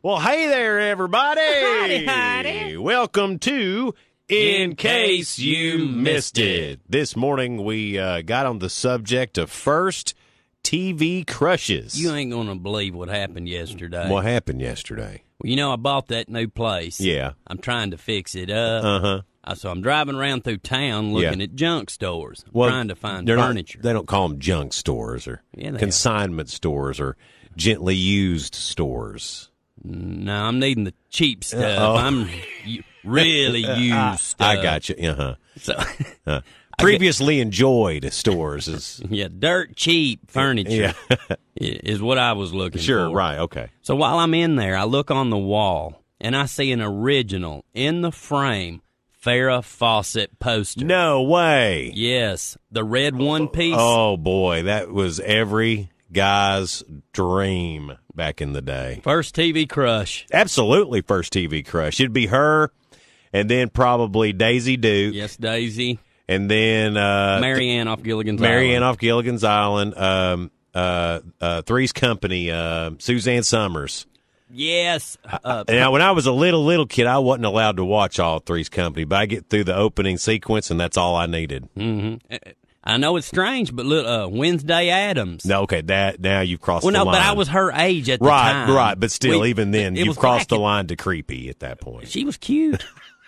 Well, hey there, everybody. Howdy. Welcome to In Case You Missed It. This morning we got on the subject of first TV crushes. You ain't going to believe what happened yesterday. What happened yesterday? Well, you know, I bought that new place. Yeah. I'm trying to fix it up. Uh-huh. So I'm driving around through town looking at junk stores, trying to find they're furniture. They don't call them junk stores or Yeah, they consignment stores or gently used stores. No, I'm needing the cheap stuff. Oh. I'm really used stuff. I got you. Uh-huh. So, Previously enjoyed stores is yeah, dirt cheap furniture is what I was looking for. sure, right, okay. So while I'm in there, I look on the wall, and I see an original, in the frame, Farrah Fawcett poster. No way. Yes, the red one piece. Oh, boy, that was every guy's dream back in the day. First TV crush. Absolutely first TV crush. It'd be her, and then probably Daisy Duke. Yes, Daisy. And then Marianne off Gilligan's Marianne Island. off Gilligan's Island. Three's Company, Suzanne Summers. Yes. Now, when I was a little kid, I wasn't allowed to watch all Three's Company, but I get through the opening sequence, and that's all I needed. I know it's strange, but look, Wednesday Addams. No, okay, now you've crossed Well, the no, line. but I was her age at the time. Right, but still, even then, it you've was crossed the back line to creepy at that point. She was cute.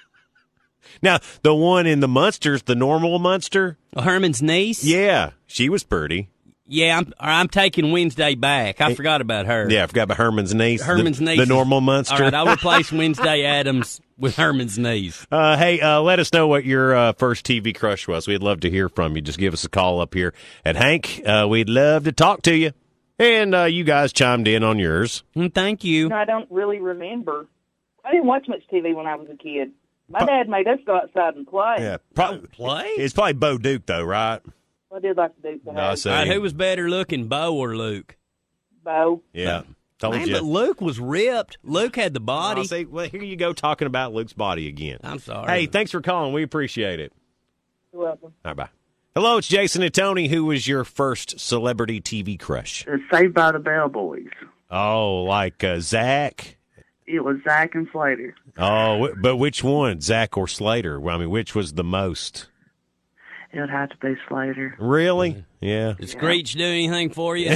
Now, the one in the Munsters, the normal Munster, Herman's niece. yeah, she was pretty. Yeah, I'm taking Wednesday back. I forgot about her. Yeah, I forgot about Herman's niece. Herman's niece. The normal Munster. All right, I'll replace Wednesday Addams with Herman's niece. Hey, let us know what your first TV crush was. We'd love to hear from you. Just give us a call up here at Hank. We'd love to talk to you. And you guys chimed in on yours. Thank you. I don't really remember. I didn't watch much TV when I was a kid. My dad made us go outside and play. Yeah, probably Play? It's probably Bo Duke, though, right? I did like to do the I house. see. All right, who was better looking, Bo or Luke? Bo. Yeah, told Man, you. but Luke was ripped. Luke had the body. See, well, here you go talking about Luke's body again. I'm sorry. Hey, thanks for calling. We appreciate it. You're welcome. All right, bye. Hello, it's Jason and Tony. Who was your first celebrity TV crush? Saved by the Bell Boys. Oh, like Zach? It was Zach and Slater. Oh, but which one, Zach or Slater? Well, I mean, which was the most? It would have to be Slater. Really? Yeah. Did Screech do anything for you?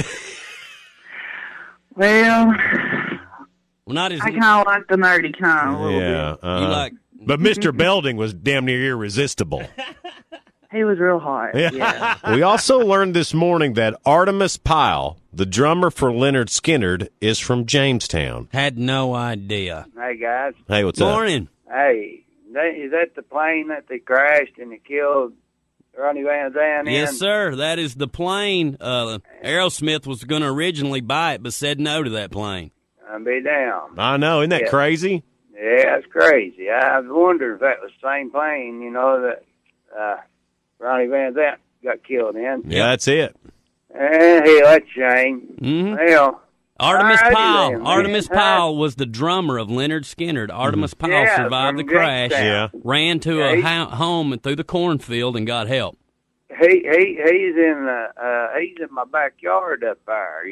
Well, Well, not as I kind of like the nerdy kind a little Yeah. bit. you like. But Mr. Belding was damn near irresistible. He was real hot. Yeah. We also learned this morning that Artemis Pyle, the drummer for Leonard Skinner, is from Jamestown. Had no idea. Hey, guys. Hey, what's up? Morning. Hey, is that the plane that they crashed and it killed Ronnie Van Zant in? Yes, sir. That is the plane. Aerosmith was going to originally buy it, but said no to that plane. I'll be down. I know. Isn't that Yeah. crazy? Yeah, it's crazy. I wondered if that was the same plane, that Ronnie Van Zant got killed in. Yeah, that's it. Hell, that's a shame. Mhm. Hell, Artemis Alrighty Pyle. then, man. Artemis Pyle was the drummer of Leonard Skinner. Artemis Pyle Yeah, survived the from crash, Jamestown. Yeah. ran to Yeah, a home and through the cornfield and got help. he's in my backyard up there,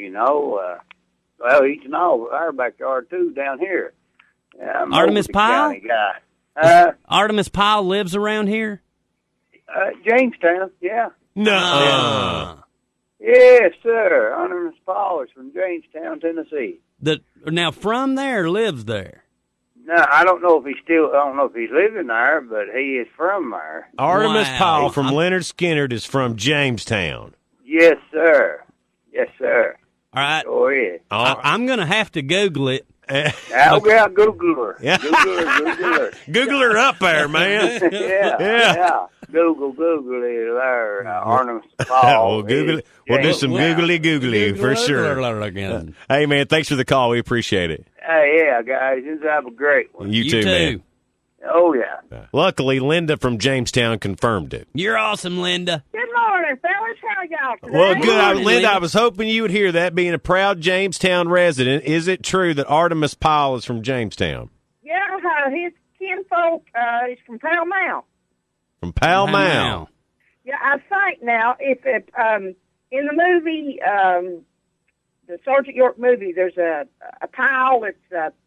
well, he's in our backyard too down here. I'm Artemis Overton Pyle? County guy. Artemis Pyle lives around here? Jamestown, yeah. No. Yes, sir. Artemis Pyle is from Jamestown, Tennessee. Now, from there, lives there. No, I don't know if he's living there, but he is from there. Artemis Wow. Pyle from Leonard Skinner is from Jamestown. Yes, sir. Yes, sir. All right. Sure is. I'm going to have to Google it. I'll get Google her. Yeah. Google her. Google her up there, man. Yeah. Google it there. Artemis Pyle. We'll Google it. We'll do some googly for sure. Again. Hey, man, thanks for the call. We appreciate it. Hey, yeah, guys. Just have a great one. You too, man. Oh, yeah. Luckily, Linda from Jamestown confirmed it. You're awesome, Linda. Good morning, fellas. How y'all today? Well, good. Morning, Linda, Linda. I was hoping you would hear that. Being a proud Jamestown resident, is it true that Artemis Pyle is from Jamestown? Yeah, his kinfolk is from Pall Mall. From Pall Mall. Yeah, I think now, if in the movie, the Sergeant York movie, there's a Pyle that's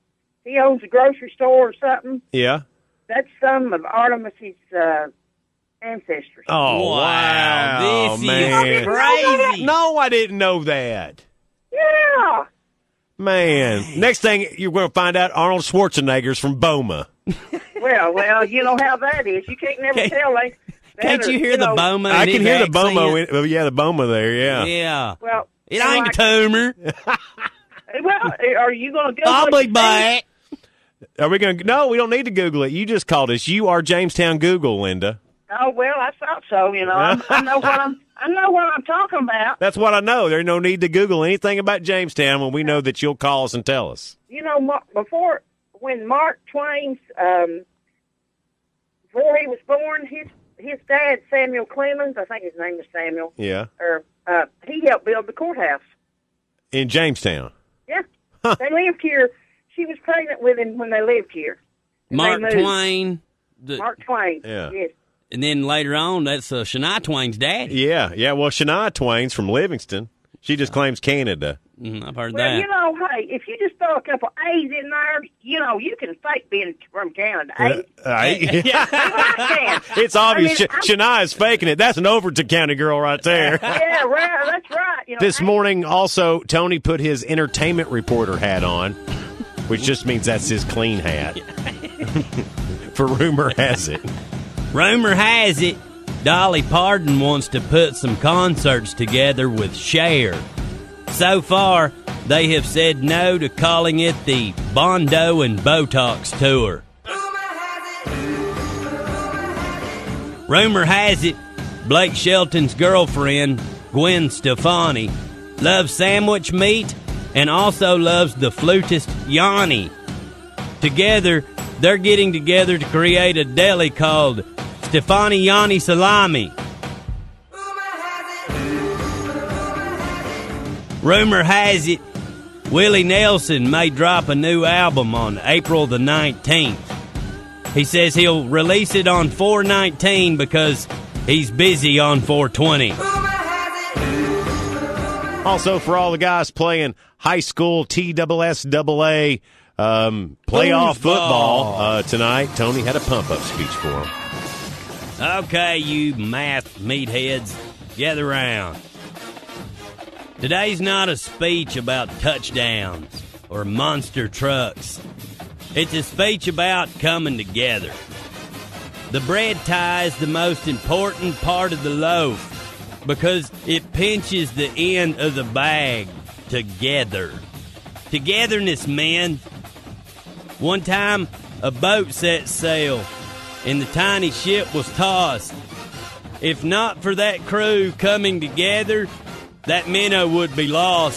he owns a grocery store or something. Yeah. That's some of Artemis's ancestors. Oh, wow. This man. is crazy. No, I didn't know that. Yeah. Man. Next thing you're going to find out, Arnold Schwarzenegger's from Boma. Well, you know how that is. You can't never tell. Can't you hear the Boma? I can hear the Boma. accent? Yeah, the Boma there, yeah. Yeah. Well, It ain't a tumor. Well, are you going to go? I'll be back. Are we going to? No, we don't need to Google it. You just called us. You are Jamestown Google, Linda. Oh well, I thought so. You know, I know what I'm talking about. That's what I know. There's no need to Google anything about Jamestown when we know that you'll call us and tell us. You know, before when Mark Twain's before he was born, his dad Samuel Clemens, I think his name was Samuel. Yeah. Or he helped build the courthouse In Jamestown. Yeah, they lived here. She was pregnant with him when they lived here. And Mark they moved. Twain. Mark Twain. Yeah. Yes. And then later on, that's Shania Twain's daddy. Yeah. Well, Shania Twain's from Livingston. She just claims Canada. I've heard Well, that. you know, hey, if you just throw a couple A's in there, you know, you can fake being from Canada. It's obvious. I mean, Shania is faking it. That's an Overton County girl right there. Yeah, right. That's right. You know, This morning, also, Tony put his entertainment reporter hat on, which just means that's his clean hat. For rumor has it. Rumor has it, Dolly Parton wants to put some concerts together with Cher. So far, they have said no to calling it the Bondo and Botox Tour. Rumor has it, Blake Shelton's girlfriend, Gwen Stefani, loves sandwich meat and also loves the flutist Yanni. Together, they're getting together to create a deli called Stefani Yanni Salami. Rumor has it, Willie Nelson may drop a new album on April the 19th. He says he'll release it on 4/19 because he's busy on 4/20. Also, for all the guys playing high school TSSAA playoff football tonight, Tony had a pump-up speech for them. Okay, you math meatheads, gather round. Today's not a speech about touchdowns or monster trucks. It's a speech about coming together. The bread tie is the most important part of the loaf because it pinches the end of the bag together. Togetherness, men. One time, a boat set sail and the tiny ship was tossed. If not for that crew coming together, that minnow would be lost.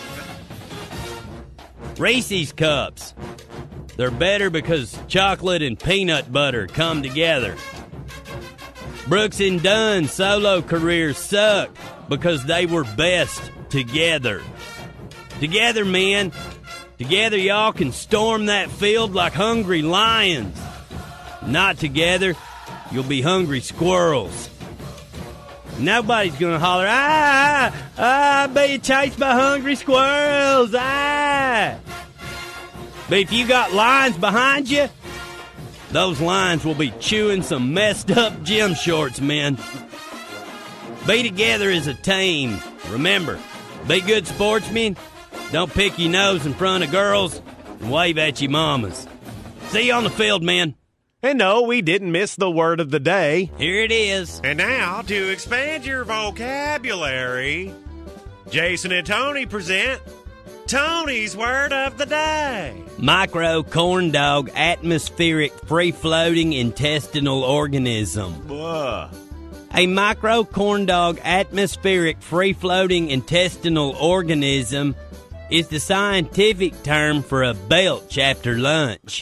Reese's Cups. They're better because chocolate and peanut butter come together. Brooks and Dunn's solo careers suck because they were best together. Together, men. Together, y'all can storm that field like hungry lions. Not together, you'll be hungry squirrels. Nobody's gonna holler, being chased by hungry squirrels, But if you got lions behind you, those lions will be chewing some messed up gym shorts, men. Be together as a team. Remember, be good sportsmen. Don't pick your nose in front of girls and wave at your mamas. See you on the field, men. And no, we didn't miss the word of the day. Here it is. And now, to expand your vocabulary, Jason and Tony present Tony's Word of the Day. Micro corn dog atmospheric free-floating intestinal organism. Whoa. A micro corn dog atmospheric free-floating intestinal organism is the scientific term for a belch after lunch.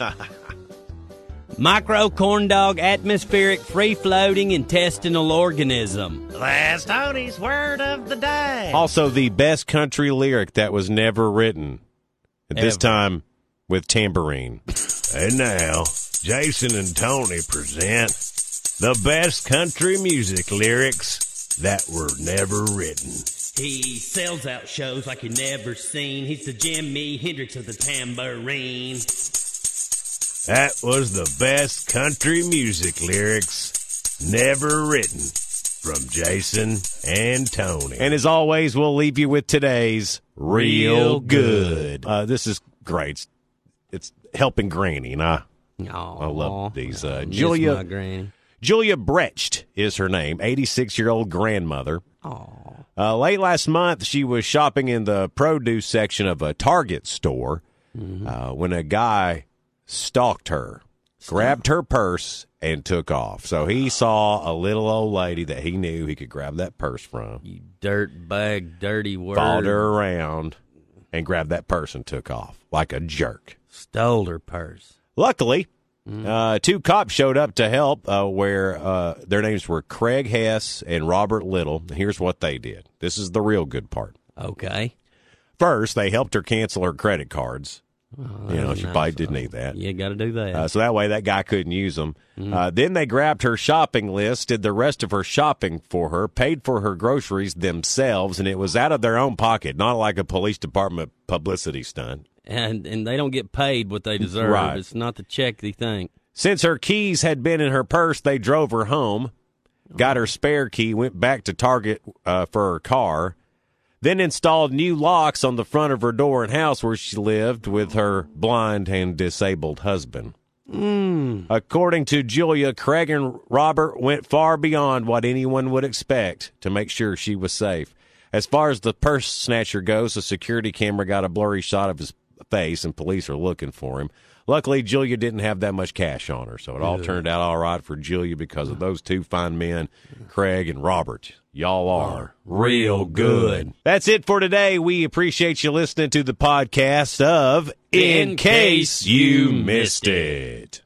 Micro corn dog atmospheric free-floating intestinal organism. That's Tony's Word of the Day. Also, the best country lyric that was never written. At this time, with tambourine. And now, Jason and Tony present the best country music lyrics that were never written. He sells out shows like you never seen. He's the Jimi Hendrix of the tambourine. That was the best country music lyrics never written from Jason and Tony. And as always, we'll leave you with today's Real Good. This is great. It's helping Granny, and I love these. Julia, my granny. Julia Brecht is her name, 86-year-old grandmother. Late last month, she was shopping in the produce section of a Target store when a guy stalked her, grabbed her purse, and took off. So he saw a little old lady that he knew he could grab that purse from. You dirtbag, dirty word. Followed her around and grabbed that purse and took off like a jerk. Stole her purse. Luckily, two cops showed up to help where their names were Craig Hess and Robert Little. Here's what they did. This is the real good part. Okay. First, they helped her cancel her credit cards. She probably didn't need that. You got to do that. So that way that guy couldn't use them. Then they grabbed her shopping list, did the rest of her shopping for her, paid for her groceries themselves, and it was out of their own pocket, not like a police department publicity stunt. And they don't get paid what they deserve. Right. It's not the check they think. Since her keys had been in her purse, they drove her home, got her spare key, went back to Target for her car, then installed new locks on the front of her door and house where she lived with her blind and disabled husband. According to Julia, Craig and Robert went far beyond what anyone would expect to make sure she was safe. As far as the purse snatcher goes, the security camera got a blurry shot of his face, and police are looking for him. Luckily, Julia didn't have that much cash on her, so it all turned out all right for Julia because of those two fine men, Craig and Robert. Y'all are real good. That's it for today. We appreciate you listening to the podcast of In Case You Missed It.